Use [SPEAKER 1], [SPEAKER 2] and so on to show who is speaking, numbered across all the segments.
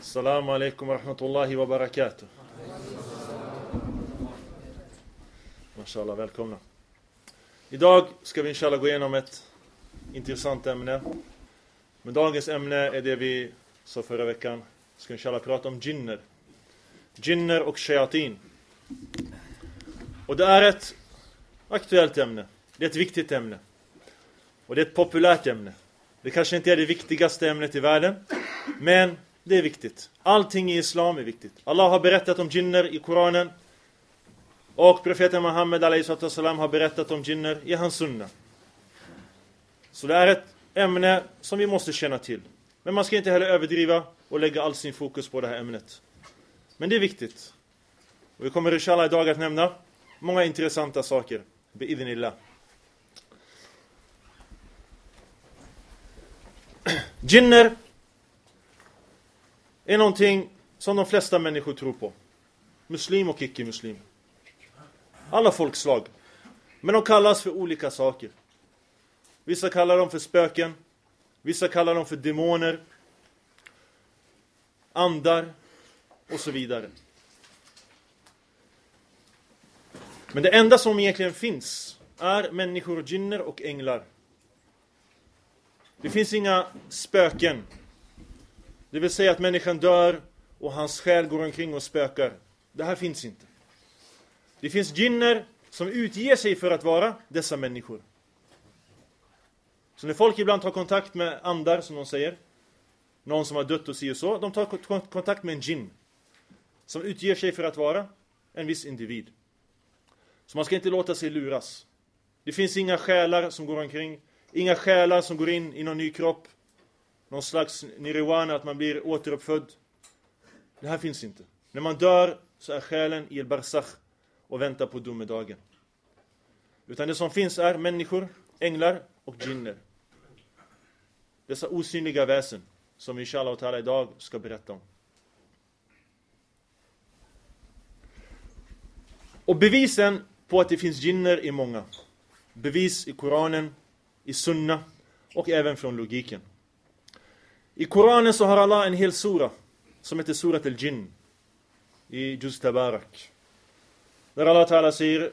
[SPEAKER 1] Assalamu alaikum wa rahmatullahi wa barakatuh. Mashallah, välkomna. Idag ska vi inshallah gå igenom ett intressant ämne. Men dagens ämne är det vi sa förra veckan. Ska inshallah prata om jinner. Jinner och shayatin. Och det är ett aktuellt ämne. Det är ett viktigt ämne. Och det är ett populärt ämne. Det kanske inte är det viktigaste ämnet i världen, men det är viktigt. Allting i islam är viktigt. Allah har berättat om jinner i Koranen. Och profeten Muhammed a.s.w. har berättat om jinner i hans sunna. Så det är ett ämne som vi måste känna till. Men man ska inte heller överdriva och lägga all sin fokus på det här ämnet. Men det är viktigt. Och vi kommer inshallah idag att nämna många intressanta saker. Bi'idhnillah. Jinner är någonting som de flesta människor tror på. Muslim och icke-muslim. Alla folkslag. Men de kallas för olika saker. Vissa kallar dem för spöken. Vissa kallar dem för demoner. Andar. Och så vidare. Men det enda som egentligen finns är människor, jinner och änglar. Det finns inga spöken. Det vill säga att människan dör och hans själ går omkring och spökar. Det här finns inte. Det finns jinner som utger sig för att vara dessa människor. Så när folk ibland tar kontakt med andar, som de säger, någon som har dött och så, de tar kontakt med en jinn som utger sig för att vara en viss individ. Så man ska inte låta sig luras. Det finns inga själar som går omkring. Inga själar som går in i någon ny kropp. Någon slags nirvana, att man blir återuppfödd. Det här finns inte. När man dör så är själen i el-barzakh och väntar på domedagen. Utan det som finns är människor, änglar och jinner. Dessa osynliga väsen som vi inshallah ta'ala idag ska berätta om. Och bevisen på att det finns jinner är många. Bevis i Koranen, i sunna och även från logiken. I Koranen så har Allah en hel sura som heter Surat al-Jinn i Juz Tabarak. Där Allah Ta'ala säger: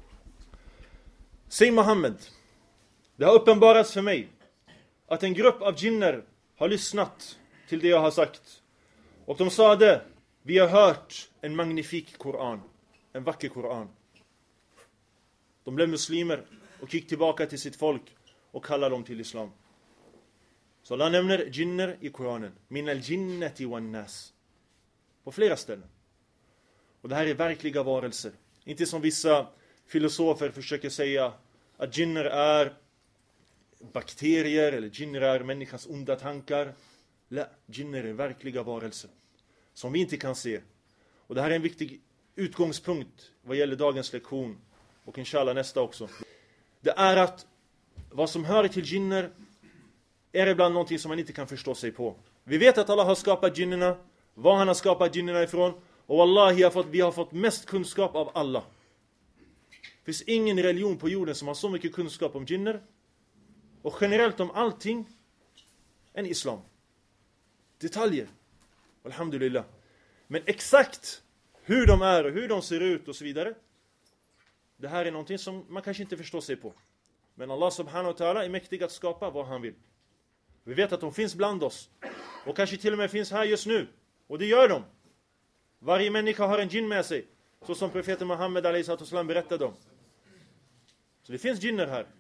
[SPEAKER 1] Säg Muhammed, det har uppenbarats för mig att en grupp av jinner har lyssnat till det jag har sagt. Och de sade: vi har hört en magnifik Koran, en vacker Koran. De blev muslimer och gick tillbaka till sitt folk och kallade dem till islam. Så Allah nämner jinner i Koranen. Min al-jinnati wan-nas. På flera ställen. Och det här är verkliga varelser. Inte som vissa filosofer försöker säga att jinner är bakterier eller jinner är människans onda tankar. Nej, jinner är verkliga varelser som vi inte kan se. Och det här är en viktig utgångspunkt vad gäller dagens lektion och inshallah nästa också. Det är att vad som hör till jinner är ibland någonting som man inte kan förstå sig på. Vi vet att Allah har skapat jinnerna, var han har skapat jinnerna ifrån, och wallahi vi har fått mest kunskap av alla. Det finns ingen religion på jorden som har så mycket kunskap om jinner och generellt om allting än islam. Detaljer. Alhamdulillah. Men exakt hur de är och hur de ser ut och så vidare, det här är någonting som man kanske inte förstår sig på. Men Allah subhanahu wa ta'ala är mäktig att skapa vad han vill. Vi vet att de finns bland oss. Och kanske till och med finns här just nu. Och det gör de. Varje människa har en jinn med sig. Så som profeten Muhammed a.s.w. berättade om. Så det finns jinner här.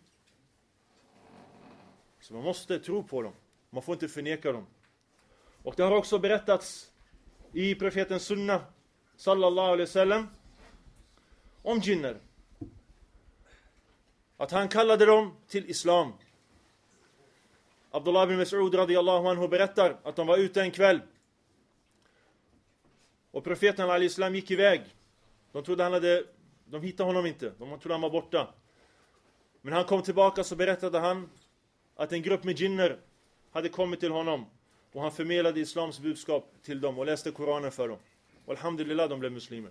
[SPEAKER 1] Så man måste tro på dem. Man får inte förneka dem. Och det har också berättats i profetens sunna sallallahu alaihi wasallam om jinner. Att han kallade dem till islam. Abdullah ibn Mas'ud radiyallahu anhu berättar att de var ute en kväll. Och profeten al-Islam gick iväg. De hittade honom inte. De trodde han var borta. Men han kom tillbaka, så berättade han att en grupp med jinner hade kommit till honom. Och han förmedlade islams budskap till dem och läste Koranen för dem. Och alhamdulillah, de blev muslimer.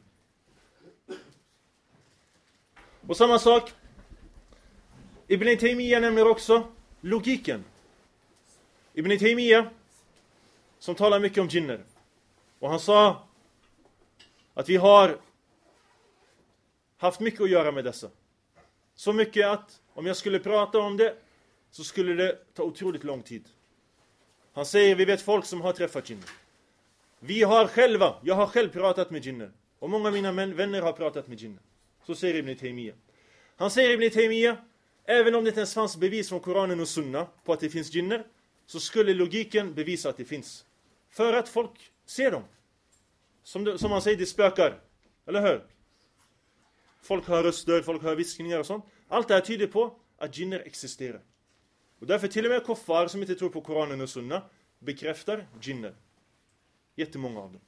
[SPEAKER 1] Och samma sak, Ibn Taymiyyah nämner också logiken. Ibn Taymiyyah, som talar mycket om jinner, Och han sa att vi har haft mycket att göra med dessa. Så mycket att om jag skulle prata om det så skulle det ta otroligt lång tid. Han säger, vi vet folk som har träffat jinner. Jag har själv pratat med jinner. Och många av mina vänner har pratat med jinner. Så säger Ibn Taymiyyah. Han säger Ibn Taymiyyah, även om det inte ens fanns bevis från Koranen och Sunna på att det finns jinner, så skulle logiken bevisa att det finns. För att folk ser dem. Som man säger, det spökar. Eller hur? Folk hör röster, folk hör viskningar och sånt. Allt det här tyder på att jinner existerar. Och därför till och med kuffar som inte tror på Koranen och Sunna bekräftar jinner. Jättemånga av dem.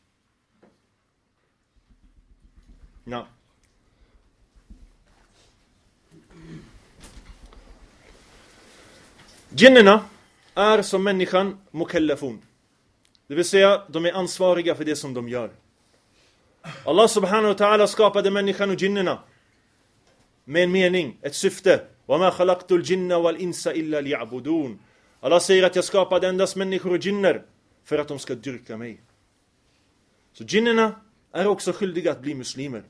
[SPEAKER 1] Ja. Jinnerna är som människan mukallafun. Det vill säga, de är ansvariga för det som de gör. Allah subhanahu wa ta'ala skapade människan och jinnerna med en mening, ett syfte. وَمَا خَلَقْتُ الْجِنَّ وَالْإِنسَ إِلَّا لِيَعْبُدُونَ. Allah säger att jag skapade endast människor och jinner för att de ska dyrka mig. Så jinnerna är också skyldiga att bli muslimer.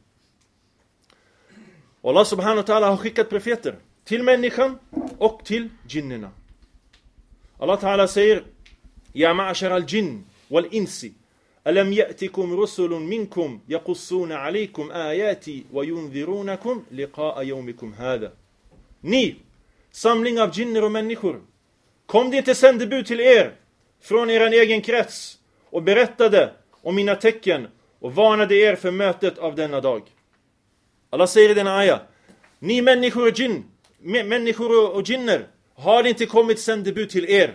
[SPEAKER 1] Och Allah subhanahu wa ta'ala har skickat profeter till människan och till jinnerna. Allah ta'ala säger: "Ya ma'ashara al-jinn wal-insi, alam ya'tikum rusulun minkum yaqussuna 'alaykum ayati wa yunzirunakum liqa'a yawmikum hadha." Ni, samling av jinner och människor, kom det inte sändebud till er från er egen krets och berättade om mina tecken och varnade er för mötet av denna dag. Allah säger i denna ayah: ni människor och jinner, har det inte kommit sändebud till er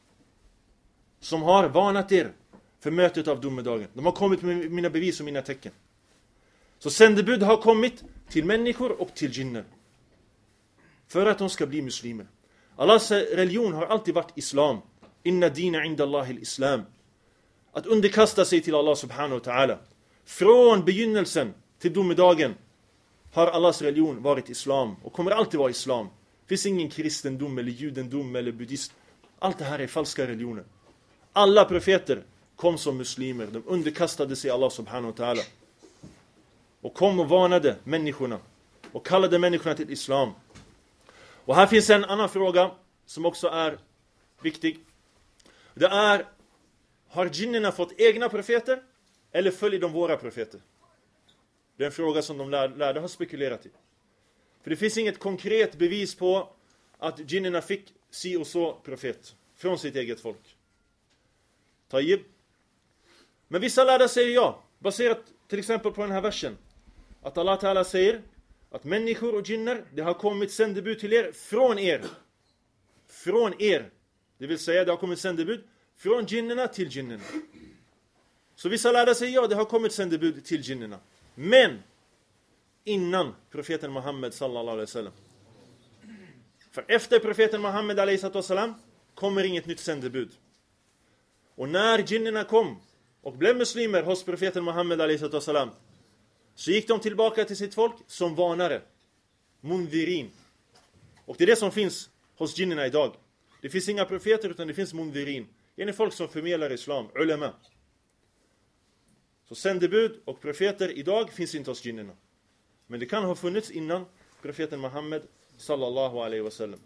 [SPEAKER 1] som har varnat er för mötet av domedagen? De har kommit med mina bevis och mina tecken. Så sändebud har kommit till människor och till jinner för att de ska bli muslimer. Allahs religion har alltid varit islam. Inna dina inda Allahi al-islam. Att underkasta sig till Allah subhanahu wa ta'ala. Från begynnelsen till domedagen har Allahs religion varit islam och kommer alltid vara islam. Det finns ingen kristendom eller judendom eller buddhist. Allt det här är falska religioner. Alla profeter kom som muslimer. De underkastade sig Allah subhanahu wa ta'ala. Och kom och varnade människorna. Och kallade människorna till islam. Och här finns en annan fråga som också är viktig. Det är: har jinnerna fått egna profeter eller följer de våra profeter? Det är en fråga som de lärde har spekulerat i. För det finns inget konkret bevis på att jinnerna fick si och så profet från sitt eget folk. Tayyib. Men vissa lärda säger ja, baserat till exempel på den här versen. Att Allah Ta'ala säger att människor och jinner, det har kommit sändebud till er från er. Från er. Det vill säga, det har kommit sändebud från jinnerna till jinnerna. Så vissa lärda säger ja, det har kommit sändebud till jinnerna. Men innan profeten Muhammed sallallahu alaihi wasallam. För efter profeten Muhammed alaihi wasallam kommer inget nytt sändebud. Och när jinnerna kom och blev muslimer hos profeten Muhammed alaihi wasallam, så gick de tillbaka till sitt folk som varnare. Mundirin. Och det är det som finns hos jinnerna idag. Det finns inga profeter utan det finns mundirin. Det är folk som förmedlar islam, ulema. Så sändebud och profeter idag finns inte hos jinnerna. Men det kan ha funnits innan profeten Muhammed sallallahu alaihi wasallam.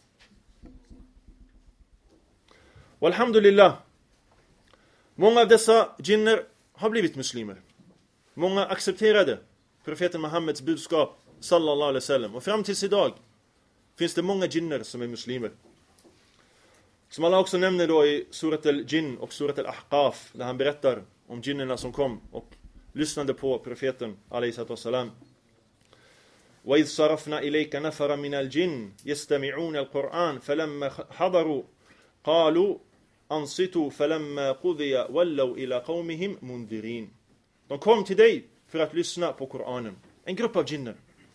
[SPEAKER 1] Walhamdulillah. Många av dessa jinner har blivit muslimer. Många accepterade profeten Muhammeds budskap sallallahu alaihi wasallam. Och fram tills idag finns det många jinner som är muslimer. Som Allah också nämner då i surat al-Jinn och surat al-Ahqaf, där han berättar om jinnerna som kom och lyssnade på profeten alaihi wasallam. وَإِذْ صَرَفْنَا إِلَيْكَ نَفَرًا مِنَ الْجِنِّ يَسْتَمِعُونَ الْقُرْآنَ فَلَمَّا حَضَرُوا قَالُوا أَنصِتُوا فَلَمَّا قُضِيَ وَلَّوْا إِلَى قَوْمِهِمْ مُنذِرِينَ. De kom till dig för att lyssna på Koranen. En grupp av jinner.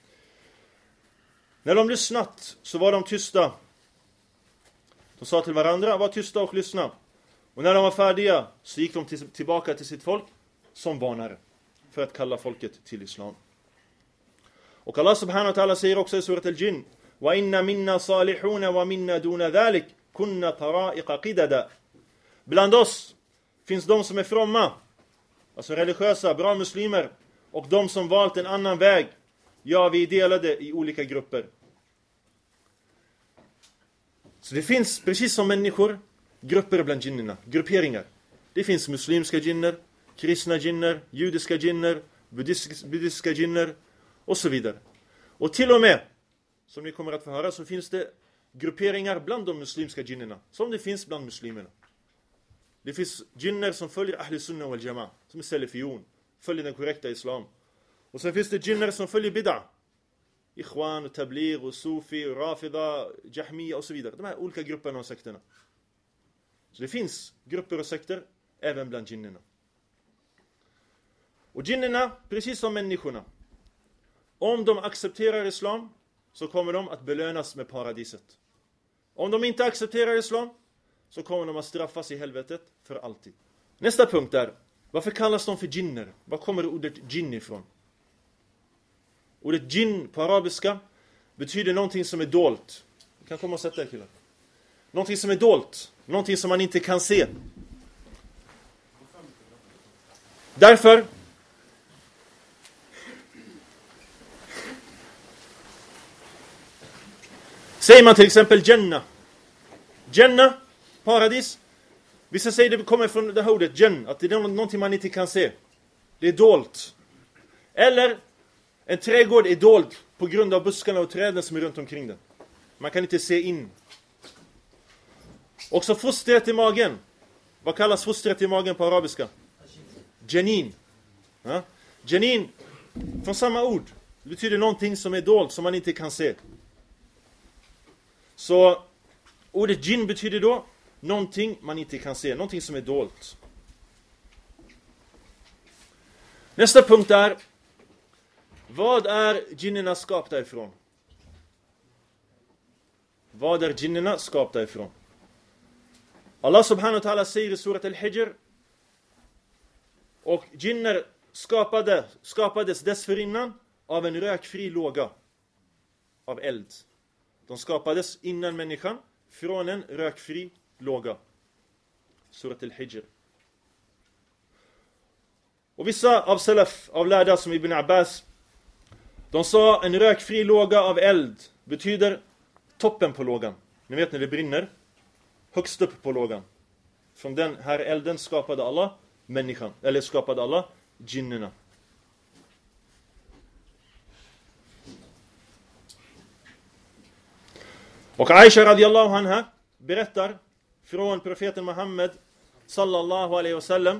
[SPEAKER 1] När de lyssnat så var de tysta. De sa till varandra: var tysta och lyssna. Och när de var färdiga så gick de tillbaka till sitt folk som varnare för att kalla folket till islam. Och Allah subhanahu wa ta'ala säger också i surat al-Jinn: wa inna minna salihuna wa minna duna dhalik kunna tara'iqa qidada. Bland oss finns de som är fromma alltså religiösa, bra muslimer, och de som valt en annan väg, ja, vi är delade i olika grupper. Så det finns, precis som människor, grupper bland jinnerna, grupperingar. Det finns muslimska jinner, kristna jinner, judiska jinner, buddhistiska jinner och så vidare. Och till och med, som ni kommer att få höra, så finns det grupperingar bland de muslimska jinnerna, som det finns bland muslimerna. Det finns jinner som följer Ahl Sunnah wal Jama'a, som är salafiyun, följer den korrekta islam. Och sen finns det jinner som följer bid'a, Ikhwan och Tabligh och Sufi och Rafida, Jahmiya och så vidare. De här olika grupperna och sekterna. Så det finns grupper och sekter även bland jinnerna. Och jinnerna, precis som människorna, om de accepterar islam så kommer de att belönas med paradiset. Om de inte accepterar islam så kommer de att straffas i helvetet för alltid. Nästa punkt är, varför kallas de för jinner? Var kommer ordet jinn ifrån? Ordet jinn på arabiska betyder någonting som är dolt. Du kan komma och sätta er, killar. Någonting som är dolt. Någonting som man inte kan se. Därför säger man till exempel Jannah. Jannah, paradis. Vissa säger det kommer från det här ordet Jannah, att det är någonting man inte kan se. Det är dolt. Eller en trädgård är dold på grund av buskarna och träden som är runt omkring den. Man kan inte se in. Också fostret i magen. Vad kallas fostret i magen på arabiska? Janin. Ja? Janin, från samma ord. Det betyder någonting som är dolt, som man inte kan se. Så ordet jinn betyder då någonting man inte kan se, någonting som är dolt. Nästa punkt är, vad är jinnerna skapta ifrån? Vad är jinnerna skapta ifrån? Allah subhanahu wa ta'ala säger i surat al-Hijr, och jinner skapades dessförinnan av en rökfri låga av eld. De skapades innan människan från en rökfri låga. Surat al-Hijr. Och vissa av salaf, av lärda som Ibn Abbas, de sa en rökfri låga av eld betyder toppen på lågan. Ni vet när det brinner, högst upp på lågan. Från den här elden skapade Allah människan, eller skapade Allah jinnerna. Och Aisha radiyallahu anha berättar från profeten Muhammed sallallahu alaihi wasallam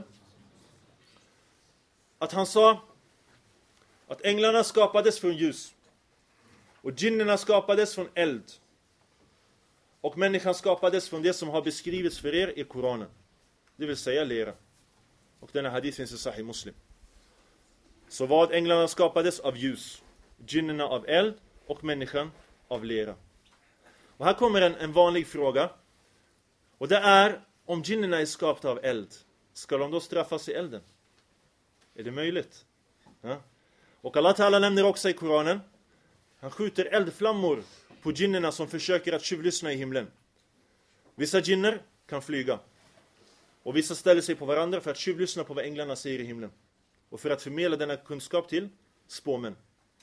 [SPEAKER 1] att han sa att änglarna skapades från ljus och jinnerna skapades från eld och människan skapades från det som har beskrivits för er i Koranen, det vill säga lera. Och denna hadith finns i Sahih Muslim. Så vad änglarna skapades av ljus, jinnerna av eld och människan av lera. Och här kommer en vanlig fråga. Och det är, om jinnerna är skapta av eld, ska de då straffas i elden? Är det möjligt? Ja. Och Allah Ta'ala nämner också i Koranen, han skjuter eldflammor på jinnerna som försöker att tjuvlyssna i himlen. Vissa jinner kan flyga. Och vissa ställer sig på varandra för att tjuvlyssna på vad änglarna säger i himlen. Och för att förmedla denna kunskap till spåmän.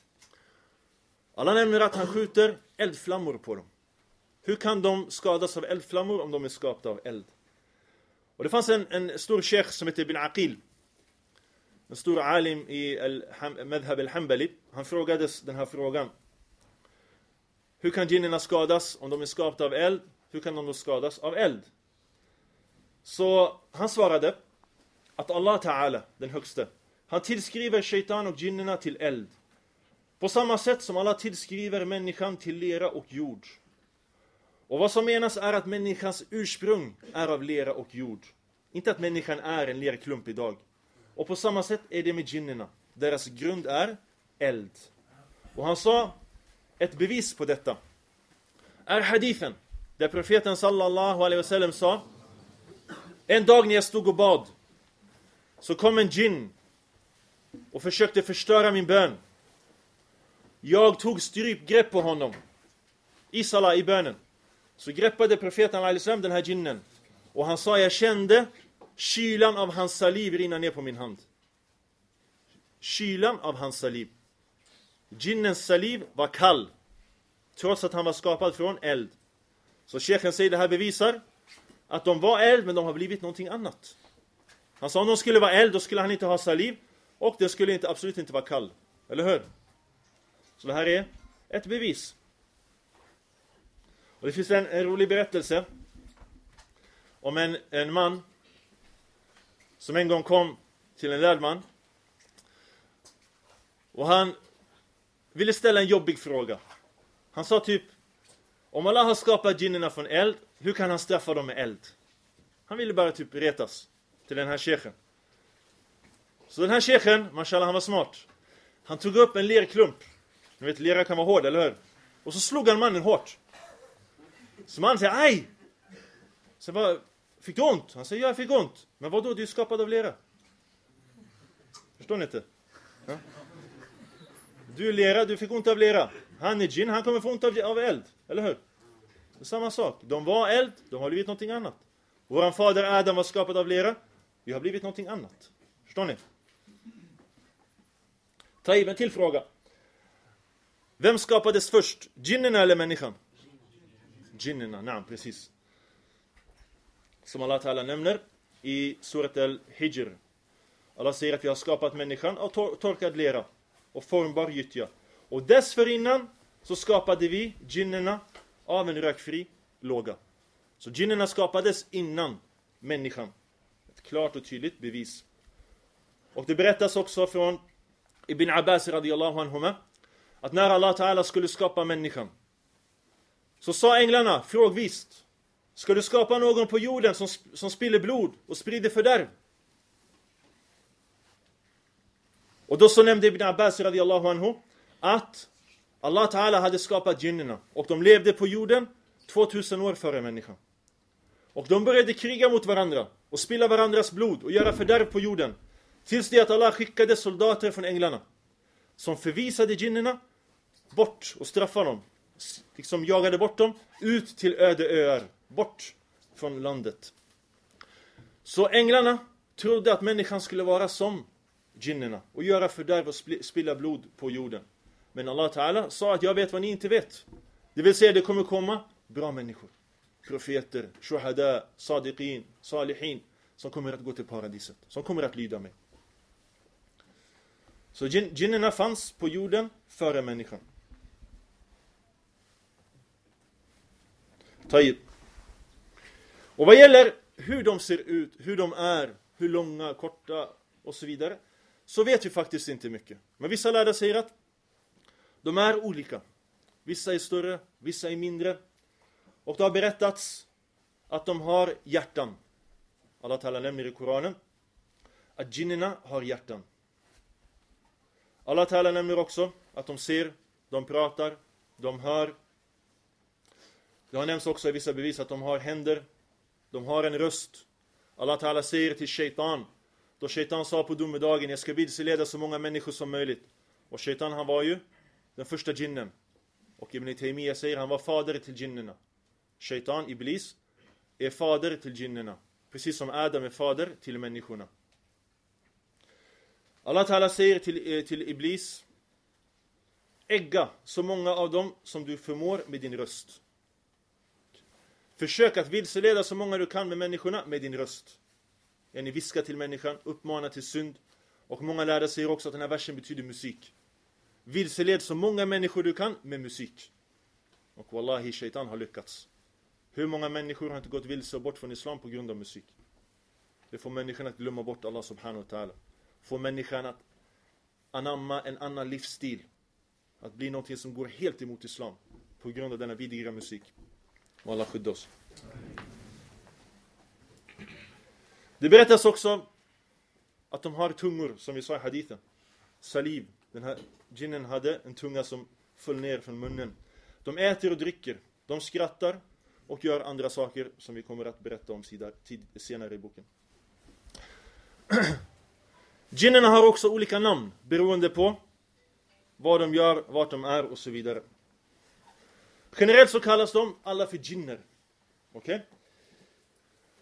[SPEAKER 1] Allah nämner att han skjuter eldflammor på dem. Hur kan de skadas av eldflammor om de är skapta av eld? Och det fanns en stor sheikh som heter Ibn Aqil. En stor alim i Madhab al-Hanbali. Han frågades den här frågan. Hur kan jinnerna skadas om de är skapta av eld? Hur kan de då skadas av eld? Så han svarade att Allah Ta'ala, den högste, han tillskriver shaitan och jinnerna till eld. På samma sätt som Allah tillskriver människan till lera och jord. Och vad som menas är att människans ursprung är av lera och jord. Inte att människan är en lerklump idag. Och på samma sätt är det med jinnerna. Deras grund är eld. Och han sa, ett bevis på detta är hadithen där profeten sallallahu alaihi wasallam sa, en dag när jag stod och bad så kom en jinn och försökte förstöra min bön. Jag tog strypgrepp på honom i salat, i bönen. Så greppade profeten alaihissalam den här jinnen. Och han sa, jag kände kylan av hans saliv rinna ner på min hand. kylan av hans saliv. Jinnens saliv var kall, trots att han var skapad från eld. Så sheikhen säger det här bevisar att de var eld, men de har blivit någonting annat. Han sa om de skulle vara eld, då skulle han inte ha saliv, och det skulle absolut inte vara kall. Eller hur? Så det här är ett bevis. Och det finns en rolig berättelse om en man som en gång kom till en lärd man. Och han ville ställa en jobbig fråga. Han sa typ, om Allah har skapat jinnerna från eld, hur kan han straffa dem med eld? Han ville bara typ retas till den här sheikhen. Så den här sheikhen, mashallah, han var smart. Han tog upp en lerklump. Ni vet, lera kan vara hård, eller hur? Och så slog han mannen hårt. Så mannen säger, aj! Så bara, fick du ont? Han säger, ja, jag fick ont. Men vadå, du är skapad av lera. Förstår ni inte? Ja? Du är lera, du fick ont av lera. Han är jinn, han kommer få ont av eld. Eller hur? Det är samma sak. De var eld, de har blivit någonting annat. Våran fader Adam var skapad av lera. Vi har blivit någonting annat. Förstår ni? Ta en till fråga. Vem skapades först? Jinnerna eller människan? Jinnerna, nej, precis. Som Allah Ta'ala nämner i surat al-Hijr. Allah säger att vi har skapat människan av torkad lera och formbar gyttja. Och dessförinnan så skapade vi jinnerna av en rökfri låga. Så jinnerna skapades innan människan. Ett klart och tydligt bevis. Och det berättas också från Ibn Abbas radiyallahu anhuma att när Allah Ta'ala skulle skapa människan, så sa änglarna frågvist, ska du skapa någon på jorden som spiller blod och sprider fördärv? Och då så nämnde Ibn Abbas radiyallahu anhu att Allah Ta'ala hade skapat jinnerna och de levde på jorden 2000 år före människan. Och de började kriga mot varandra och spilla varandras blod och göra fördärv på jorden. Tills det att Allah skickade soldater från änglarna som förvisade jinnerna bort och straffade dem. Liksom jagade bort dem ut till öde öar, bort från landet. Så änglarna trodde att människan skulle vara som jinnerna och göra fördärv och spilla blod på jorden. Men Allah Ta'ala sa att jag vet vad ni inte vet. Det vill säga det kommer komma bra människor. Profeter, shuhada, sadiqin, salihin, som kommer att gå till paradiset. Som kommer att lyda mig. Så jinnerna fanns på jorden före människan. Taib. Och vad gäller hur de ser ut, hur de är, hur långa, korta och så vidare, så vet vi faktiskt inte mycket. Men vissa lärare säger att de är olika. Vissa är större, vissa är mindre. Och det har berättats att de har hjärtan. Allah Ta'ala nämner i Koranen att jinnerna har hjärtan. Allah Ta'ala nämner också att de ser, de pratar, de hör. Det har nämnts också i vissa bevis att de har händer, de har en röst. Allah Ta'ala säger till shaitan, då shaitan sa på domedagen, jag ska vilseleda så många människor som möjligt. Och shaitan, han var ju den första jinnen. Och Ibn Taymiyyah säger han var fader till jinnerna. Shaitan, Iblis, är fader till jinnerna. Precis som Adam är fader till människorna. Allah Ta'ala säger till Iblis, ägga så många av dem som du förmår med din röst. Försök att vilseleda så många du kan med människorna med din röst. Ni viskar till människan, uppmanar till synd. Och många lärare säger också att den här versen betyder musik. Vilseled så många människor du kan med musik. Och wallahi, shaitan har lyckats. Hur många människor har inte gått vilse och bort från islam på grund av musik? Det får människan att glömma bort Allah subhanahu wa ta'ala. Får människan att anamma en annan livsstil. Att bli någonting som går helt emot islam. På grund av denna vidriga musik. Och Allah skydda oss. Det berättas också att de har tungor, som vi sa i hadithen. Saliv. Den här jinnen hade en tunga som föll ner från munnen. De äter och dricker. De skrattar och gör andra saker som vi kommer att berätta om senare i boken. Jinnerna har också olika namn beroende på vad de gör, vart de är och så vidare. Generellt så kallas de alla för jinner. Okej?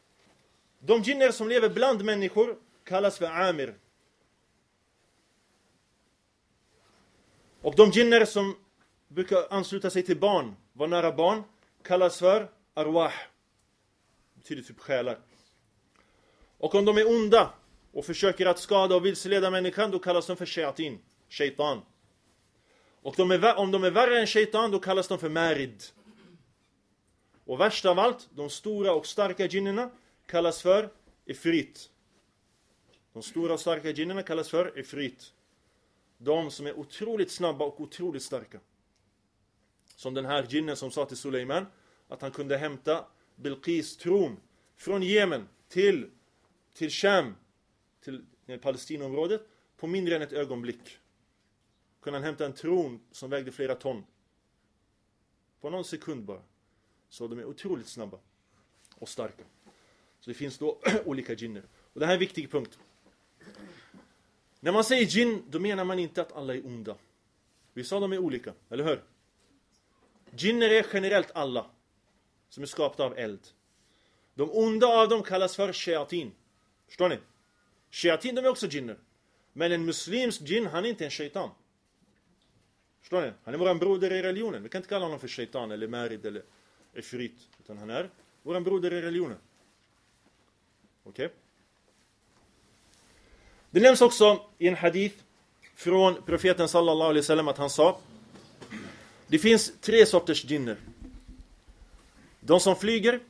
[SPEAKER 1] De jinner som lever bland människor kallas för amir. Och de jinner som brukar ansluta sig till barn, var nära barn, kallas för arwah. Det betyder typ själar. Och om de är onda och försöker att skada och vilseleda människan, då kallas de för shayatin, shaitan. Och om de är värre än shaitan, då kallas de för marid. Och värst av allt, de stora och starka jinnerna kallas för ifrit. De stora och starka jinnerna kallas för ifrit. De som är otroligt snabba och otroligt starka. Som den här jinnen som sa till Suleiman att han kunde hämta Bilqis tron från Jemen till Sham, till Palestinområdet, på mindre än ett ögonblick. Kunde han hämta en tron som vägde flera ton. På någon sekund bara. Så de är otroligt snabba och starka. Så det finns då olika jinner. Och det här är en viktig punkt. När man säger jinn, då menar man inte att alla är onda. Vi sa de är olika, eller hur? Jinner är generellt alla som är skapta av eld. De onda av dem kallas för shayatin. Förstår ni? Shayatin, de är också jinner. Men en muslimsk jinn, han är inte en shaitan. Förstår ni? Han är våran broder i religionen. Vi kan inte kalla honom för shaitan eller marid eller ifrit. Utan han är våran broder i religionen. Okej? Det nämns också i en hadith från profeten sallallahu alaihi wasallam att han sa: det finns 3 sorters jinner. De som flyger,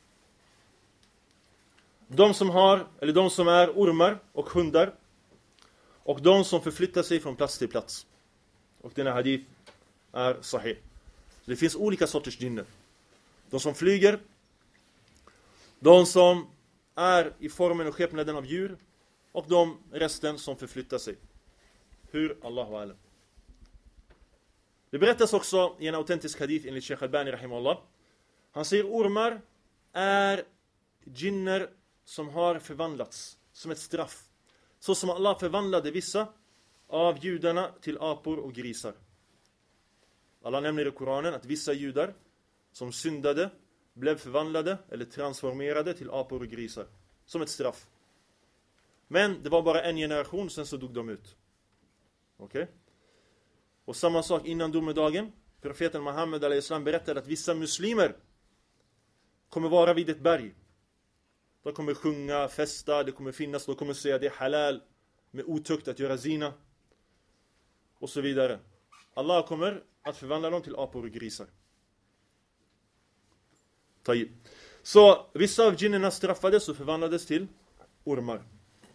[SPEAKER 1] de som är ormar och hundar, och de som förflyttar sig från plats till plats. Och denna hadith är sahih. Så det finns olika sorters jinner. De som flyger, de som är i formen och skepnaden av djur, och de resten som förflyttar sig. Hur? Allahu alam. Det berättas också i en autentisk hadith enligt Sheikh Albani rahimahullah. Han säger ormar är jinner som har förvandlats som ett straff. Så som Allah förvandlade vissa av judarna till apor och grisar. Allah nämner i Koranen att vissa judar som syndade blev förvandlade eller transformerade till apor och grisar. Som ett straff. Men det var bara en generation, sen så dog de ut. Okej? Och samma sak innan domedagen. Profeten Muhammed a.s. berättade att vissa muslimer kommer vara vid ett berg. De kommer sjunga, festa, det kommer finnas, de kommer säga det är halal med otukt att göra zina. Och så vidare. Allah kommer att förvandla dem till apor och grisar. Tayyib. Så vissa av jinnerna straffades och förvandlades till ormar.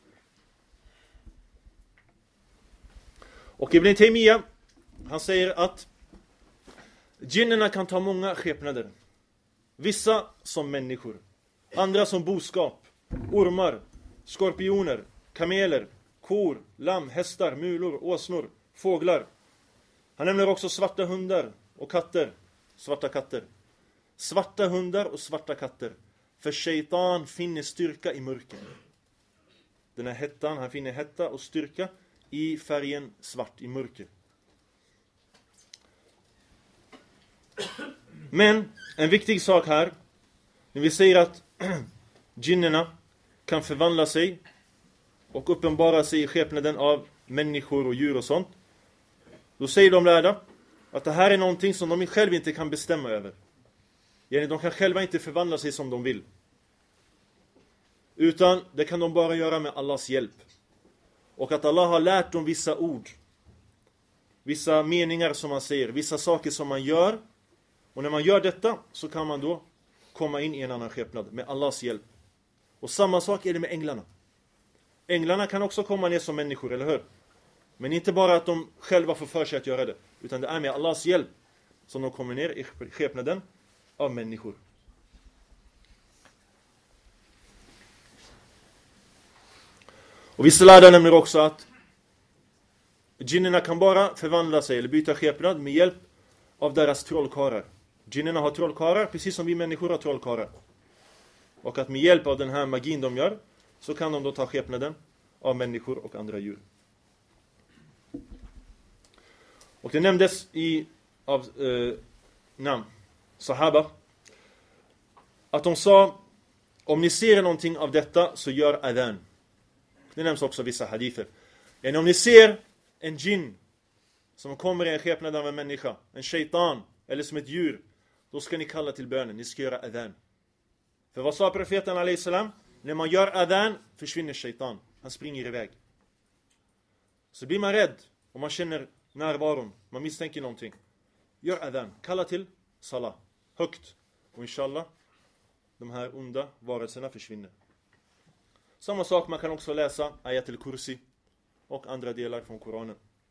[SPEAKER 1] Och Ibn Taymiyyah, han säger att jinnerna kan ta många skepnader. Vissa som människor, andra som boskap, ormar, skorpioner, kameler, kor, lamm, hästar, mulor, åsnor, fåglar. Han nämner också svarta hundar och katter, svarta katter. Svarta hundar och svarta katter. För shaitan finner styrka i mörker. Den här hettan, han finner hetta och styrka i färgen svart, i mörker. Men en viktig sak här, när vi säger att jinnerna kan förvandla sig och uppenbara sig i skepnaden av människor och djur och sånt, då säger de lärda att det här är någonting som de själva inte kan bestämma över. De kan själva inte förvandla sig som de vill. Utan det kan de bara göra med Allahs hjälp. Och att Allah har lärt dem vissa ord, vissa meningar som man säger, vissa saker som man gör. Och när man gör detta så kan man då komma in i en annan skepnad med Allahs hjälp. Och samma sak är det med änglarna. Änglarna kan också komma ner som människor, eller hur? Men inte bara att de själva får för sig att göra det, utan det är med Allahs hjälp som de kommer ner i skepnaden av människor. Och vissa lärare nämner också att jinnerna kan bara förvandla sig eller byta skepnad med hjälp av deras trollkarlar. Jinnerna har trollkarlar precis som vi människor har trollkarlar. Och att med hjälp av den här magin de gör så kan de då ta skepnaden av människor och andra djur. Och det nämndes av sahaba att de sa: om ni ser någonting av detta så gör adhan. Det nämns också vissa hadither. Om ni ser en jinn som kommer i en skepnad av en människa, en shaitan, eller som ett djur, då ska ni kalla till bönen, ni ska göra adhan. För vad sa profeten alayhi salam? När man gör adhan försvinner shaitan, han springer iväg. Så blir man rädd och man känner närvaron, man misstänker någonting. Gör adhan, kalla till salah, högt. Och inshallah, de här onda varelserna försvinner. Samma sak, man kan också läsa ayat al-kursi och andra delar från Koranen.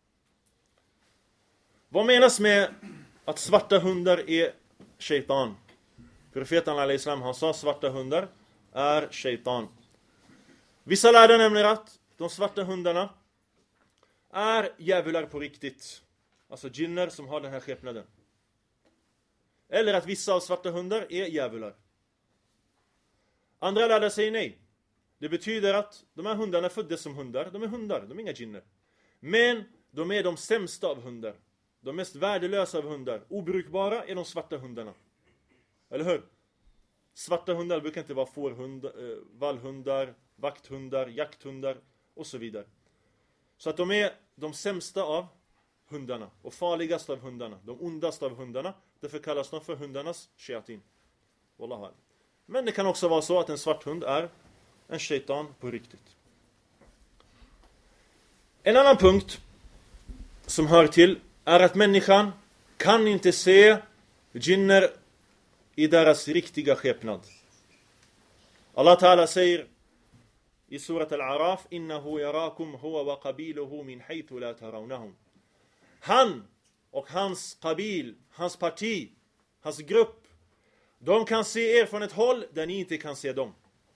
[SPEAKER 1] Vad menas med att svarta hundar är shaitan? Profeten alayhi salam, han sa svarta hundar är shaitan. Vissa lärare nämner att de svarta hundarna är djävular på riktigt. Alltså djinner som har den här skepnaden. Eller att vissa av svarta hundar är djävular. Andra lärare säger nej. Det betyder att de här hundarna föddes som hundar. De är hundar, de är inga djinner. Men de är de sämsta av hundar. De mest värdelösa av hundar. Obrukbara är de svarta hundarna. Eller hur? Svarta hundar brukar inte vara vallhundar, vakthundar, jakthundar och så vidare. Så att de är de sämsta av hundarna och farligaste av hundarna. De ondaste av hundarna. Därför kallas de för hundarnas shayatin. Wallahu. Men det kan också vara så att en svart hund är en shaitan på riktigt. En annan punkt som hör till är att människan kan inte se djinner i deras riktiga skepnad. Allah Ta'ala säger i surat Al-Araf: innahu yarakum huwa wa qabiluhu min haythu la tarawnahum. Han och hans qabil, hans parti, hans grupp, de kan se er från ett håll där ni inte kan se dem.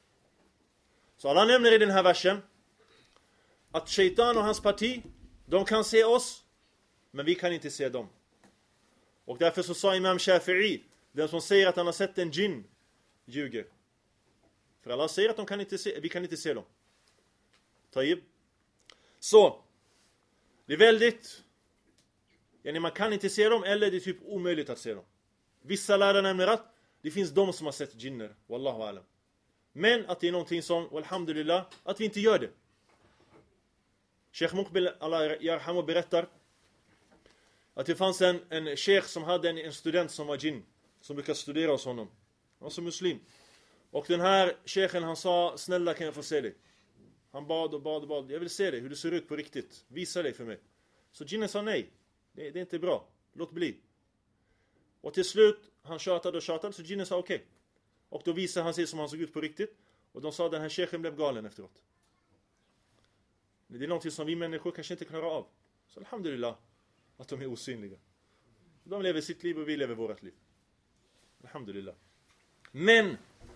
[SPEAKER 1] Så Allah nämner i den här versen att shaitan och hans parti, de kan se oss, men vi kan inte se dem. Och därför så sa Imam Shafi'i, den som säger att han har sett en djinn, ljuger. För Allah säger att vi kan inte se dem. Taib. Så, det är väldigt, man kan inte se dem, eller det är typ omöjligt att se dem. Vissa lärare nämner att det finns de som har sett djinner, wallahu alam. Men att det är någonting som, alhamdulillah, att vi inte gör det. Sheikh Muqbil Allah yarhamu berättar att det fanns en sheikh som hade en student som var djinn, som brukade studera hos honom. Han var som muslim. Och den här sheikhen, han sa: snälla, kan jag få se dig? Han bad och bad och bad. Jag vill se dig, hur du ser ut på riktigt. Visa dig för mig. Så djinnen sa nej. Det är inte bra. Låt bli. Och till slut, han tjatade och tjatade, så djinnen sa okej. Och då visade han sig som han såg ut på riktigt. Och de sa att den här sheikhen blev galen efteråt. Det är någonting som vi människor kanske inte klarar av. Så alhamdulillah att de är osynliga. De lever sitt liv och vi lever vårt liv. Alhamdulillah. Men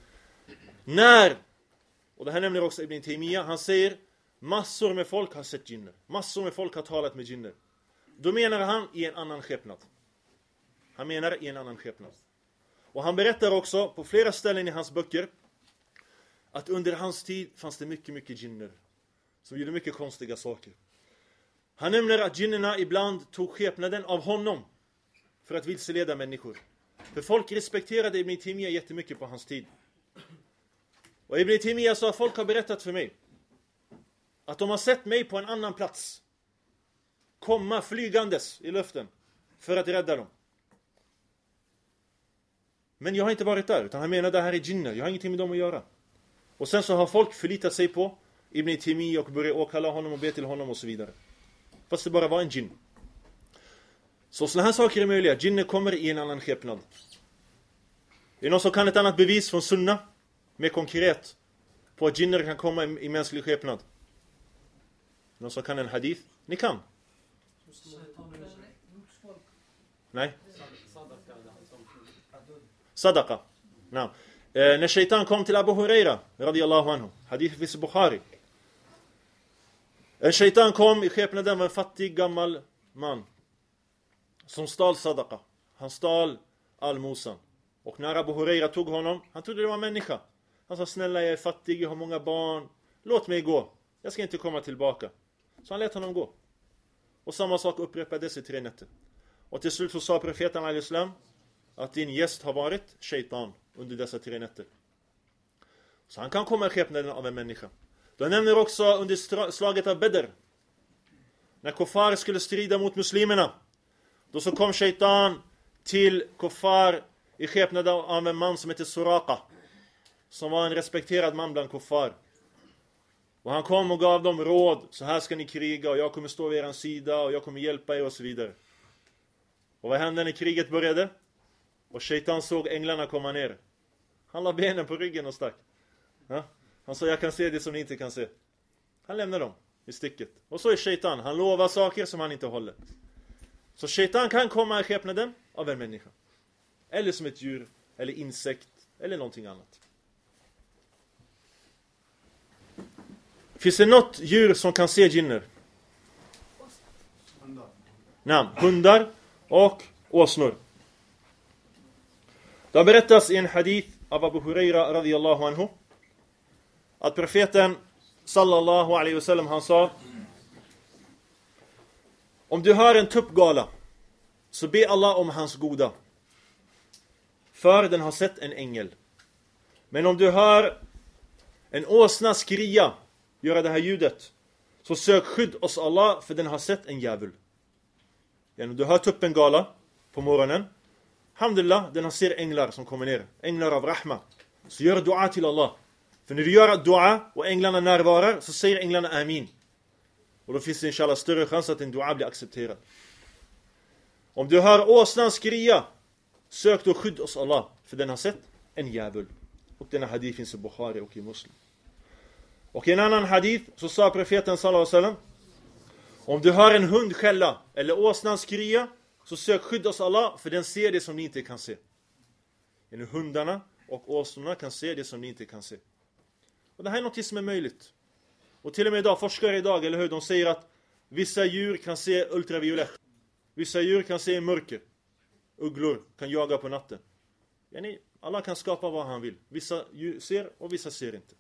[SPEAKER 1] när, och det här nämner också Ibn Taymiyyah, han säger massor med folk har sett djinner. Massor med folk har talat med djinner. Då menar han i en annan skepnad. Han menar i en annan skepnad. Och han berättar också på flera ställen i hans böcker att under hans tid fanns det mycket djinner som gjorde mycket konstiga saker. Han nämner att djinnerna ibland tog skepnaden av honom för att vilseleda människor. För folk respekterade Ibn Taymiyyah jättemycket på hans tid. Och Ibn Taymiyyah sa att folk har berättat för mig att de har sett mig på en annan plats komma flygandes i luften för att rädda dem. Men jag har inte varit där, utan han menar det här är djinner. Jag har ingenting med dem att göra. Och sen så har folk förlitat sig på Ibn Taymiyyah och börjat åkalla honom och be till honom och så vidare. Fast det bara var en djinn. Så sådana här saker är möjliga. Djinner kommer i en annan skepnad. Är det någon som kan ett annat bevis från sunna? Mer konkret. På att djinner kan komma i mänsklig skepnad. Någon som kan en hadith? Ni kan. Nej. Sadaqa. Nej. När shaitan kom till Abu Huraira radiyallahu anhu, hadith i Bukhari. En shaitan kom i skepnaden av en fattig gammal man som stal sadaqa. Han stal almosan. Och när Abu Huraira tog honom, han trodde det var en människa. Han sa: snälla, jag är fattig, jag har många barn. Låt mig gå. Jag ska inte komma tillbaka. Så han lät honom gå. Och samma sak upprepades i 3 nätter. Och till slut så sa profeten al-Islam att din gäst har varit shaitan under dessa 3 nätter. Så han kan komma i skepnaden av en människa. De nämner också under slaget av Bedr. när kuffar skulle strida mot muslimerna, då så kom shaitan till kuffar i skepnad av en man som heter Suraqa, som var en respekterad man bland kuffar. Och han kom och gav dem råd: så här ska ni kriga, och jag kommer stå vid er sida, och jag kommer hjälpa er, och så vidare. Och vad hände när kriget började? Och shaitan såg änglarna komma ner. Han la benen på ryggen och stack. Ja? Han sa: jag kan se det som ni inte kan se. Han lämnade dem i sticket. Och så är shaitan, han lovar saker som han inte håller. Så shaitan kan komma i skepnaden av en människa, eller som ett djur, eller insekt, eller någonting annat. Finns det något djur som kan se jinner? Hundar och åsnor. Det har berättats i en hadith av Abu Huraira radiyallahu anhu att profeten sallallahu alaihi wasallam, han sa: om du hör en tuppgala, så be Allah om hans goda, för den har sett en ängel. Men om du hör en åsna skria, göra det här ljudet, så sök skydd hos Allah, för den har sett en djävul. Om du hör tuppen gala på morgonen, alhamdulillah, den har ser änglar som kommer ner, änglar av rahma. Så gör dua till Allah. För när du gör dua och änglarna närvarar, så säger änglarna amin. Och då finns det inshallah större chans att en dua blir accepterad. Om du hör åsnan skria, sök då skydd hos Allah, för den har sett en djävul. Och denna hadith finns i Bukhari och i Muslim. Och i en annan hadith så sa profeten sallallahu alaihi wasallam: om du hör en hund skälla eller åsnan skria, så sök skydd hos Allah, för den ser det som ni inte kan se. Hundarna och åsnorna kan se det som ni inte kan se. Och det här är något som är möjligt. Och till och med idag, forskare idag, eller hur, de säger att vissa djur kan se ultraviolett. Vissa djur kan se i mörker. Ugglor kan jaga på natten. Allah kan skapa vad han vill. Vissa djur ser och vissa ser inte.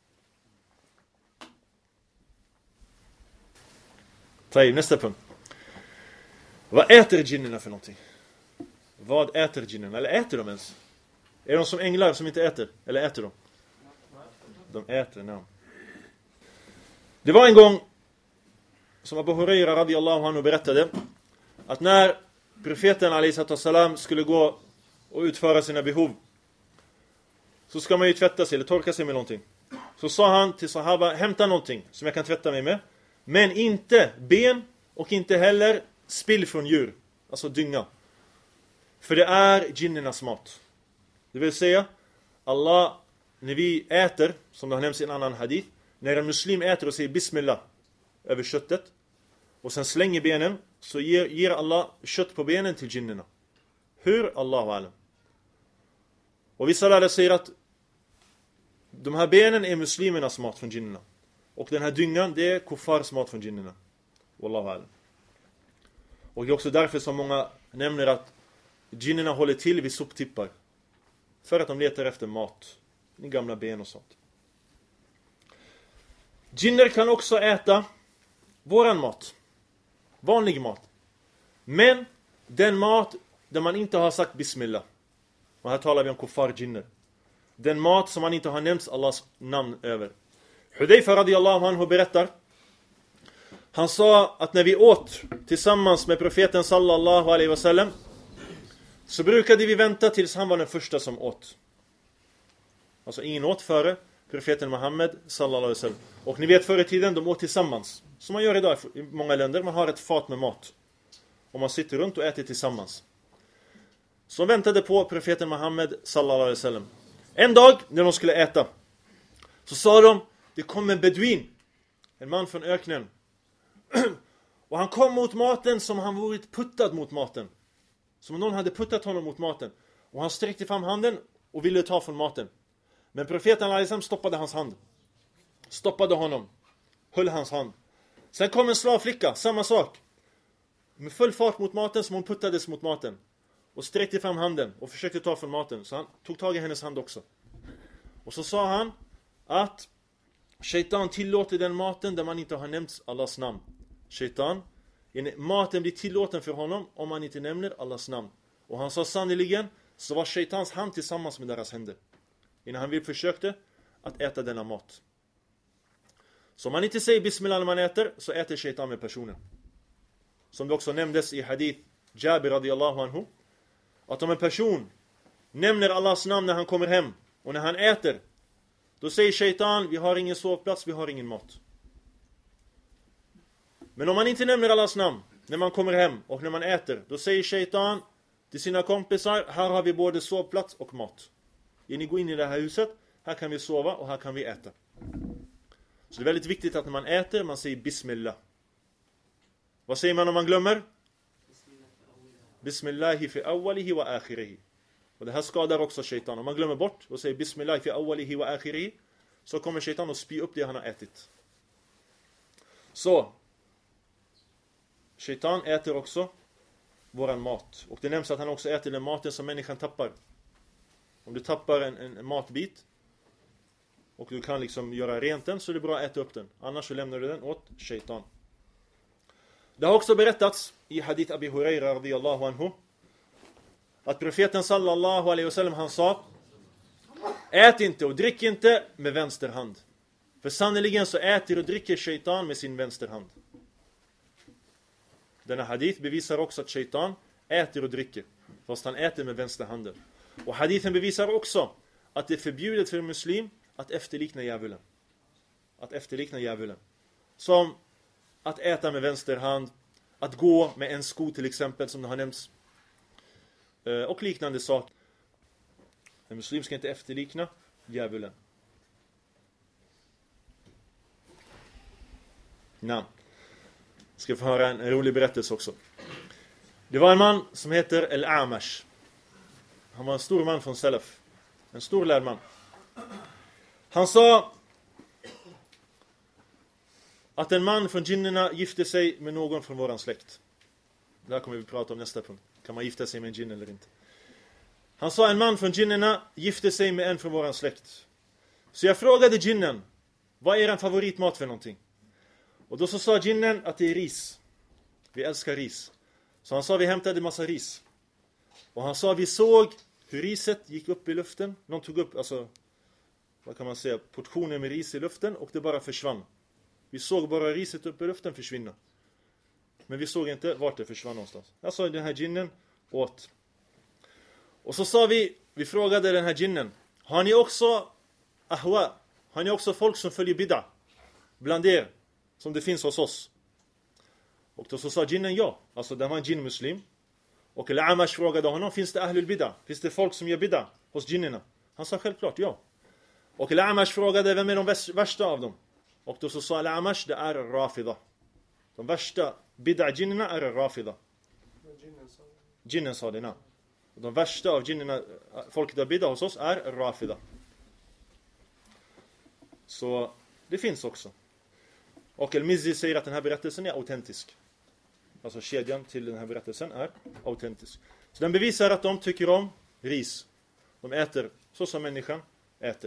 [SPEAKER 1] Nästa punkt. Vad äter djinnerna för någonting? Vad äter djinnerna? Eller äter de ens? Är de som änglar som inte äter? Eller äter de? De äter, nej. Det var en gång som Abu Huraira radiyallahu anhu berättade att när profeten alayhi salam skulle gå och utföra sina behov, så ska man ju tvätta sig eller torka sig med någonting. Så sa han till sahaba: hämta någonting som jag kan tvätta mig med, men inte ben och inte heller spill från djur, alltså dynga. För det är djinnernas mat. Det vill säga, Allah, när vi äter, som det har nämnts i en annan hadith, när en muslim äter och säger bismillah över köttet och sen slänger benen, så ger Allah kött på benen till djinnerna. Hur? Allahu alam. Och vissa lärare säger att de här benen är muslimernas mat från djinnerna, och den här dyngan, det är kuffars mat från djinnerna. Wallahu alam. Och det är också därför som många nämner att djinnerna håller till vid soptippar, för att de letar efter mat, i gamla ben och sånt. Djinner kan också äta våran mat, vanlig mat, men den mat där man inte har sagt bismillah. Och här talar vi om kuffar djinner. Den mat som man inte har nämnt Allahs namn över. Hudayfa radiyallahu anhu berättar, han sa att när vi åt tillsammans med profeten sallallahu alaihi wasallam, så brukade vi vänta tills han var den första som åt. Alltså ingen åt före profeten Muhammed sallallahu alaihi wasallam. Och ni vet, förr i tiden de åt tillsammans, som man gör idag i många länder. Man har ett fat med mat och man sitter runt och äter tillsammans. Så väntade på profeten Muhammed sallallahu alaihi wasallam. En dag när de skulle äta, så sa de: det kom en beduin, en man från öknen. Och han kom mot maten som han varit puttad mot maten, som om någon hade puttat honom mot maten. Och han sträckte fram handen och ville ta från maten. Men profeten Al-Islam stoppade hans hand. Stoppade honom. Höll hans hand. Sen kom en slavflicka, samma sak. Med full fart mot maten, som hon puttades mot maten. Och sträckte fram handen och försökte ta från maten. Så han tog tag i hennes hand också. Och så sa han att shaitan tillåter den maten där man inte har nämnt Allahs namn. Shaitan, maten blir tillåten för honom om man inte nämner Allahs namn. Och han sa sannoliken, så var shaitans hand tillsammans med deras händer innan han försökte att äta denna mat. Så om man inte säger bismillah när man äter, så äter shaitan med personen. som det också nämndes i hadith Jabir radiyallahu anhu, att om en person nämner Allahs namn när han kommer hem och när han äter, då säger shaitan, vi har ingen sovplats, vi har ingen mat. Men om man inte nämner Allahs namn när man kommer hem och när man äter, då säger shaitan till sina kompisar, här har vi både sovplats och mat. Ni går in i det här huset, här kan vi sova och här kan vi äta. Så det är väldigt viktigt att när man äter, man säger Bismillah. Vad säger man om man glömmer? Bismillahi fi awwalihi wa akhirihi. Och det här skadar också shaitan. Om man glömmer bort och säger Bismillahi fi awwalihi wa akhirihi, så kommer shaitan att spy upp det han har ätit. Så shaitan äter också våran mat. Och det nämns att han också äter den maten som människan tappar. Om du tappar en matbit och du kan liksom göra rent den, så är det bra att äta upp den. Annars så lämnar du den åt shaitan. Det har också berättats i hadith Abi Huraira radiyallahu anhu att profeten sallallahu alaihi wasallam, han sa: ät inte och drick inte med vänster hand. För sannoliken så äter och dricker shaitan med sin vänster hand. Denna hadith bevisar också att shaitan äter och dricker, fast han äter med vänster handen. Och hadithen bevisar också att det är förbjudet för en muslim att efterlikna djävulen. Att efterlikna djävulen. Som att äta med vänster hand, att gå med en sko till exempel, som det har nämnts. Och liknande sak. En muslim ska inte efterlikna djävulen. Ska få höra en rolig berättelse också. Det var en man som heter Al-Amash. Han var en stor man från Salaf. En stor lärd man. Han sa att en man från jinnerna gifte sig med någon från våran släkt. Det här kommer vi prata om nästa punkt. Kan man gifta sig med en jinn eller inte? Han sa en man från jinnerna gifte sig med en från våran släkt. Så jag frågade jinnen, vad är en favoritmat för någonting? Och då så sa jinnen att det är ris. Vi älskar ris. Så han sa, vi hämtade massa ris. Och han sa, vi såg hur riset gick upp i luften. Någon tog upp, alltså, vad kan man säga, portioner med ris i luften, och det bara försvann. Vi såg bara riset upp i luften försvinna. Men vi såg inte vart det försvann någonstans. Alltså den här jinnen åt. Och så sa vi frågade den här jinnen, har ni också ahwa? Har ni också folk som följer bid'a bland er, som det finns hos oss? Och då så sa jinnen ja. Alltså det var en jinn-muslim. Och Al-Amash frågade honom, finns det ahlul bid'a? Finns det folk som gör bid'a hos jinnerna? Han sa självklart ja. Och Al-Amash frågade, vem är de värsta av dem? Och då så sa Al-Amash, det är Rafida. De värsta bid'a-jinnerna är Rafida. Jinnen sa det, nej. De värsta av jinnerna, folket av bid'a hos oss, är Rafida. Så det finns också. Och Al-Mizzi säger att den här berättelsen är autentisk. Alltså kedjan till den här berättelsen är autentisk. Så den bevisar att de tycker om ris. De äter så som människan äter.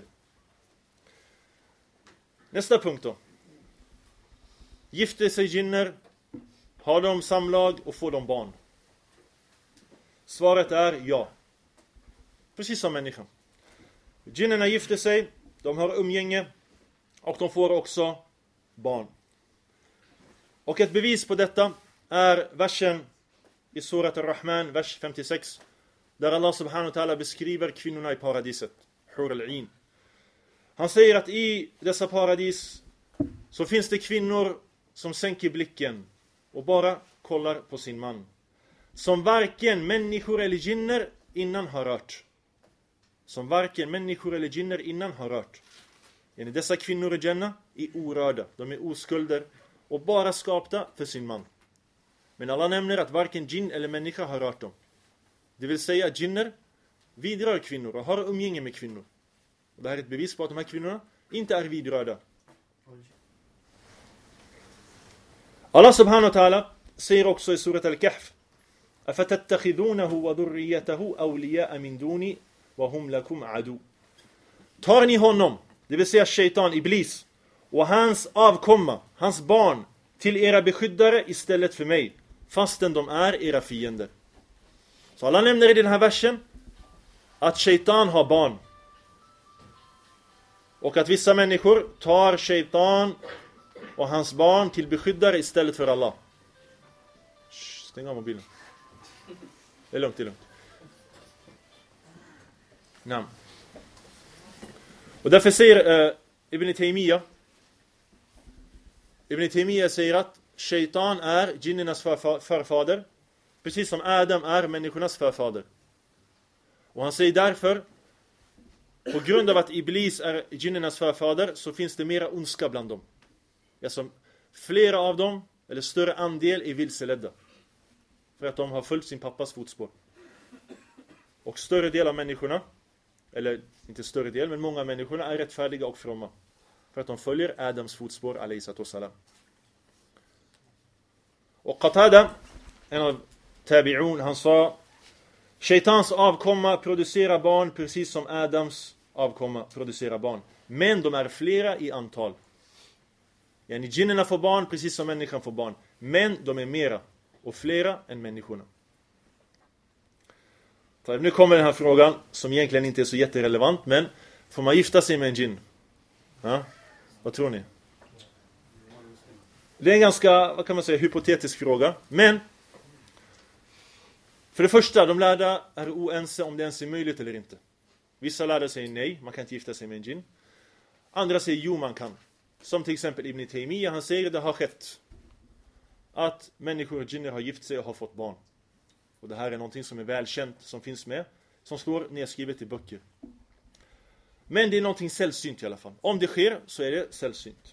[SPEAKER 1] Nästa punkt då. Gifter sig jinner, har de samlag och får de barn? Svaret är ja. Precis som människan. Jinnerna gifter sig, de har umgänge och de får också barn. Och ett bevis på detta är versen i surat Ar-Rahman, vers 56, där Allah subhanahu wa ta'ala beskriver kvinnorna i paradiset, Hur al-Ain. Han säger att i dessa paradis så finns det kvinnor som sänker blicken och bara kollar på sin man, som varken människor eller jinner innan har rört. Som varken människor eller jinner innan har rört. Dessa kvinnor i Jannah är orörda, de är oskulder och bara skapta för sin man. Men Allah nämner att varken jinn eller människa har rört dem. Det vill säga att jinner vidrör kvinnor och har umgänge med kvinnor. Och det här är ett bevis på att de här kvinnorna inte är vidrörda. Allah subhanahu wa ta'ala säger också i surat Al-Kahf: أَفَتَتَّخِذُونَهُ وَذُرِّيَّتَهُ أَوْلِيَاءَ مِنْ دُونِ وَهُمْ لَكُمْ عَدُوٌ. Tar ni honom, det vill säga shaitan, iblis, och hans avkomma, hans barn, till era beskyddare istället för mig, fastän de är era fiender. Så Allah nämner i den här versen att shaitan har barn. Och att vissa människor tar shaitan och hans barn till beskyddare istället för Allah. Stäng av mobilen. Det är lugnt, det är lugnt. Namn. Och därför säger Ibn Taymiyyah säger att shaitan är jinnernas förfader, precis som Adam är människornas förfader. Och han säger därför, på grund av att Iblis är jinnernas förfader, så finns det mera ondska bland dem. Alltså, flera av dem, eller större andel, är vilseledda. För att de har följt sin pappas fotspår. Och större del av människorna, eller inte större del, men många människorna är rättfärdiga och fromma. För att de följer Adams fotspår, alayhissalatu wassalam. Och Qatada, en av tabi'un, han sa: shaitans avkomma producerar barn precis som Adams avkomma producerar barn. Men de är flera i antal. Yani jinnerna får barn precis som människan får barn. Men de är mera och flera än människorna. Nu kommer den här frågan som egentligen inte är så jätterelevant, men får man gifta sig med en jinn? Ja? Vad tror ni? Det är en ganska, vad kan man säga, hypotetisk fråga. Men för det första, de lärda är oense om det ens är möjligt eller inte. Vissa lärda säger nej, man kan inte gifta sig med en jinn. Andra säger jo, man kan. Som till exempel Ibn Taymiyyah, han säger att det har skett att människor och jinner har gift sig och har fått barn. Och det här är någonting som är välkänt, som finns med, som står nedskrivet i böcker. Men det är någonting sällsynt i alla fall. Om det sker så är det sällsynt.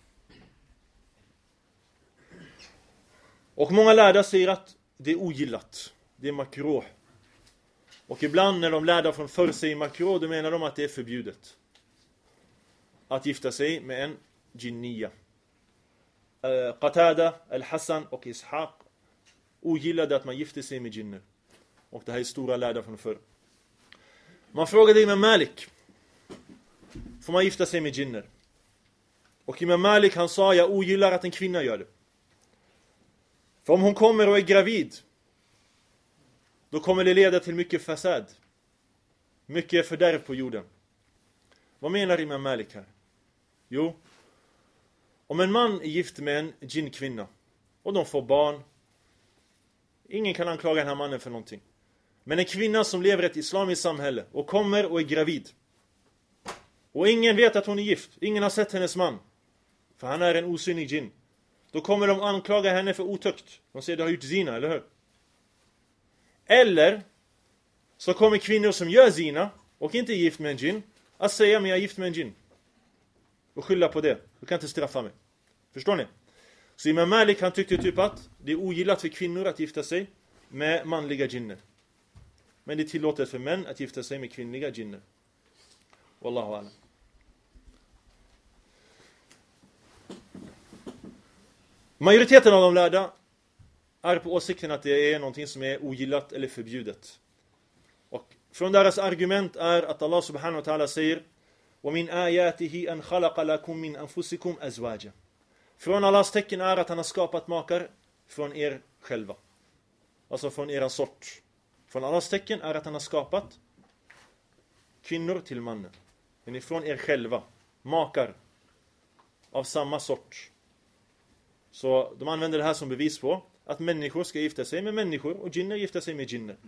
[SPEAKER 1] Och många lärda säger att det är ogillat. Det är makruh. Och ibland när de lärda från förr säger makruh, då menar de att det är förbjudet att gifta sig med en jinniya. Qatada, Al-Hassan och Ishaq ogillade att man gifte sig med jinner. Och det här är stora lärda från förr. Man frågade Imam Malik: får man gifta sig med jinner? Och Imam Malik, han sa: jag ogillar att en kvinna gör det. För om hon kommer och är gravid, då kommer det leda till mycket fasad. Mycket fördärv på jorden. Vad menar Imam Malik här? Jo, om en man är gift med en jinnkvinna och de får barn, ingen kan anklaga den här mannen för någonting. Men en kvinna som lever i ett islamiskt samhälle och kommer och är gravid, och ingen vet att hon är gift, ingen har sett hennes man, för han är en osynlig jinn, då kommer de anklaga henne för otukt. De säger: du har gjort zina, eller hur? Eller så kommer kvinnor som gör zina och inte är gift med en jinn att säga: men jag är gift med en jinn, och skylla på det. Du kan inte straffa mig. Förstår ni? Så Imam Malik, han tyckte typ att det är ogillat för kvinnor att gifta sig med manliga jinner. Men det är tillåtet för män att gifta sig med kvinnliga jinner. Wallahu alam. Majoriteten av de lärda är på åsikten att det är någonting som är ogillat eller förbjudet. Och från deras argument är att Allah subhanahu wa ta'ala säger: وَمِنْ آيَاتِهِ أَنْ خَلَقَ لَكُمْ مِنْ أَنفُسِكُمْ أَزْوَاجًا. Från Allahs tecken är att han har skapat makar från er själva. Alltså från er sort. Från Allahs tecken är att han har skapat kvinnor till mannen. Men från er själva. Makar av samma sort. Så de använder det här som bevis på att människor ska gifta sig med människor och jinner gifta sig med jinner.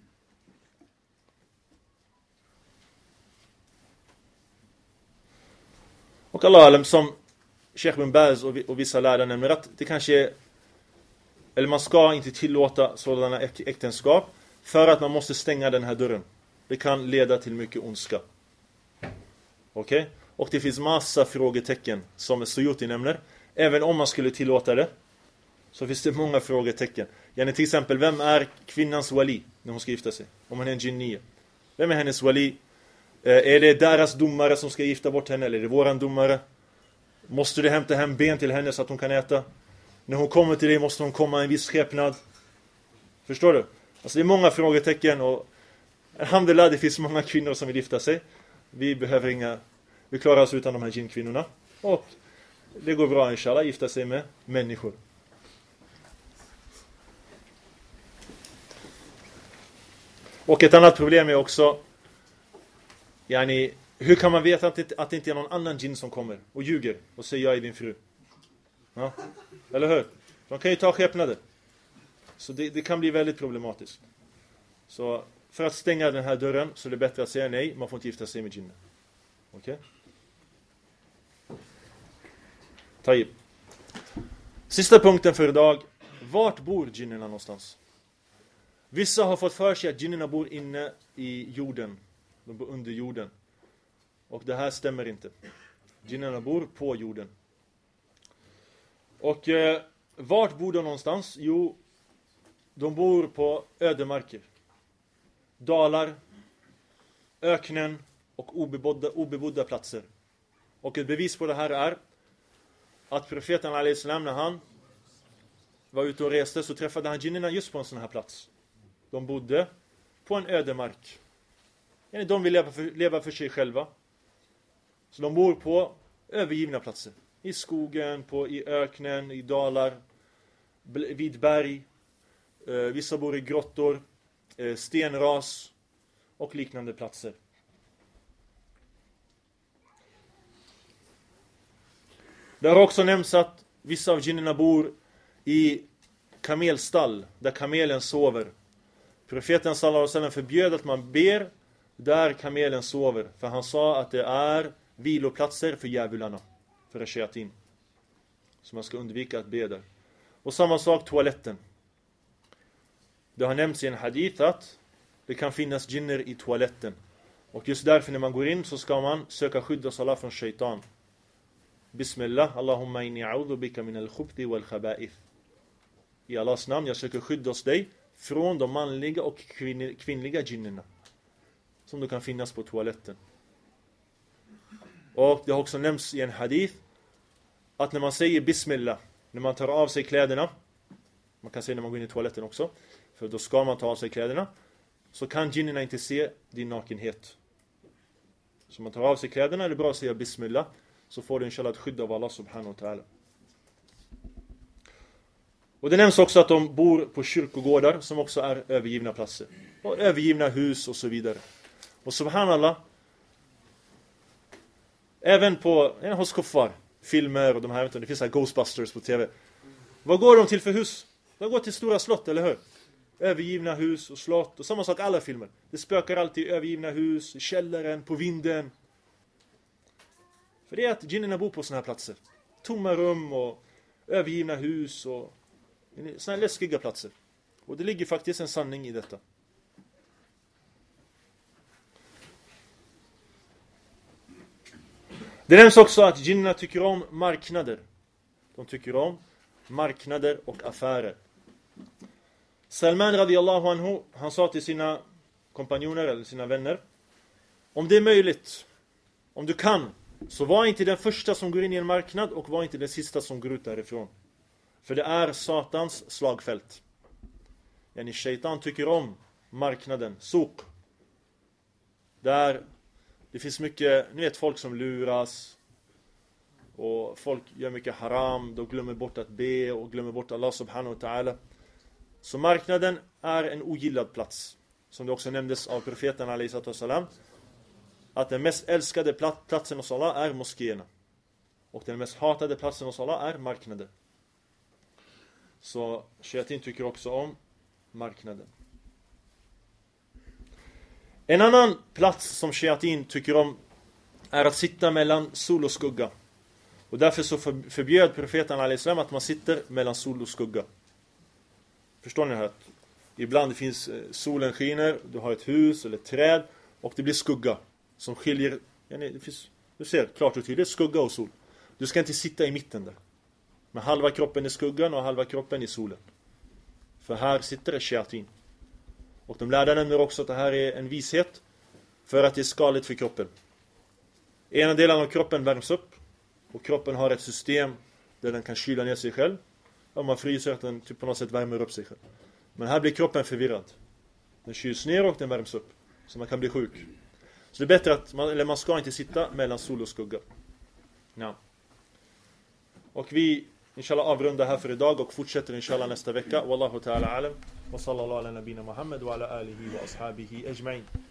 [SPEAKER 1] Och Allah alam, som Sheikh bin Baz och vissa lärare nämner, att det kanske är, eller man ska inte tillåta sådana äktenskap för att man måste stänga den här dörren. Det kan leda till mycket ondska. Okej? Och det finns massa frågetecken som Suyuti nämner. Även om man skulle tillåta det, så finns det många frågetecken. Yani till exempel, vem är kvinnans wali när hon ska gifta sig? Om hon är en jinniya. Vem är hennes wali? Är det deras domare som ska gifta bort henne, eller är det våran domare? Måste du hämta hem ben till henne så att hon kan äta? När hon kommer till dig måste hon komma i en viss skepnad. Förstår du? Alltså det är många frågetecken, och alhamdulillah, det finns många kvinnor som vill gifta sig. Vi klarar oss utan de här jinnkvinnorna. Och det går bra inshallah, gifta sig med människor. Och ett annat problem är också, yani, hur kan man veta att det inte är någon annan jinn som kommer och ljuger och säger: jag är din fru? Ja. Eller hur? De kan ju ta skepnader. Så det kan bli väldigt problematiskt. Så för att stänga den här dörren så är det bättre att säga nej. Man får inte gifta sig med jinner. Okej? Taib. Sista punkten för idag. Vart bor jinnerna någonstans? Vissa har fått för sig att jinnerna bor inne i jorden. De bor under jorden. Och det här stämmer inte. Jinnerna bor på jorden. Och vart bor de någonstans? Jo, de bor på ödemarker. Dalar, öknen och obebodda platser. Och ett bevis på det här är att profeten alaihissalam, när han var ute och reste, så träffade han jinnerna just på en sån här plats. De bodde på en ödemark. De vill leva för sig själva. Så de bor på övergivna platser. I skogen, i öknen, i dalar, vid berg. Vissa bor i grottor, stenras och liknande platser. Det har också nämnts att vissa av jinnerna bor i kamelstall där kamelen sover. Profeten sallallahu alaihi wasallam förbjöd att man ber där kamelen sover. För han sa att det är viloplatser för djävularna, för shayatin. Så man ska undvika att be där. Och samma sak toaletten. Det har nämnts i en hadith att det kan finnas jinner i toaletten. Och just därför när man går in så ska man söka skydd hos Allah från shaitan. Bismillah, Allahumma inni a'udhu bika min al-khubthi wal-khaba'ith. I Allahs namn, jag söker skydd hos dig från de manliga och kvinnliga jinnerna som då kan finnas på toaletten. Och det har också nämnts i en hadith att när man säger Bismillah, när man tar av sig kläderna, man kan säga när man går in i toaletten också, för då ska man ta av sig kläderna, så kan jinnerna inte se din nakenhet. Så man tar av sig kläderna, är det bra att säga Bismillah, så får du inshallah ett skydd av Allah subhanahu wa ta'ala. Och det nämns också att de bor på kyrkogårdar som också är övergivna platser. Och övergivna hus och så vidare. Och subhanallah, även hos kuffar, filmer och de här, det finns här Ghostbusters på tv. Vad går de till för hus? De går till stora slott, eller hur? Övergivna hus och slott. Och samma sak alla filmer. Det spökar alltid i övergivna hus, i källaren, på vinden. För det är att jinnerna bor på såna här platser. Tomma rum och övergivna hus och såna här läskiga platser. Och det ligger faktiskt en sanning i detta. Det nämns också att jinnerna tycker om marknader. De tycker om marknader och affärer. Salman radiyallahu anhu, han sa till sina kompanjoner eller sina vänner: om det är möjligt, om du kan, så var inte den första som går in i en marknad och var inte den sista som går ut därifrån. För det är Satans slagfält. Yani shaitan tycker om marknaden, suk. Där det finns mycket, ni vet, folk som luras. Och folk gör mycket haram. De glömmer bort att be och glömmer bort Allah subhanahu wa ta'ala. Så marknaden är en ogillad plats. Som det också nämndes av profeten alaihi salam. Att den mest älskade platsen hos Allah är moskéerna. Och den mest hatade platsen hos Allah är marknaden. Så shayatin tycker också om marknaden. En annan plats som shayatin tycker om är att sitta mellan sol och skugga. Och därför så förbjöd profeten alaihissalam att man sitter mellan sol och skugga. Förstår ni det här? Ibland finns solen skiner, du har ett hus eller ett träd och det blir skugga som skiljer. Det finns, du ser klart och tydligt, skugga och sol. Du ska inte sitta i mitten där. Med halva kroppen i skuggan och halva kroppen i solen. För här sitter det shayatin. Och de lärda nämner också att det här är en vishet för att det är skadligt för kroppen. Ena delen av kroppen värms upp och kroppen har ett system där den kan kyla ner sig själv. Om man fryser att den typ på något sätt värmer upp sig själv. Men här blir kroppen förvirrad. Den kyls ner och den värms upp. Så man kan bli sjuk. Så det är bättre att man ska inte sitta mellan sol och skugga. Ja. Och vi inshallah avrundar här för idag och fortsätter inshallah nästa vecka. Wallahu ta'ala alam. Wa sallallahu ala nabina Muhammad wa ala alihi wa ashabihi ajma'in.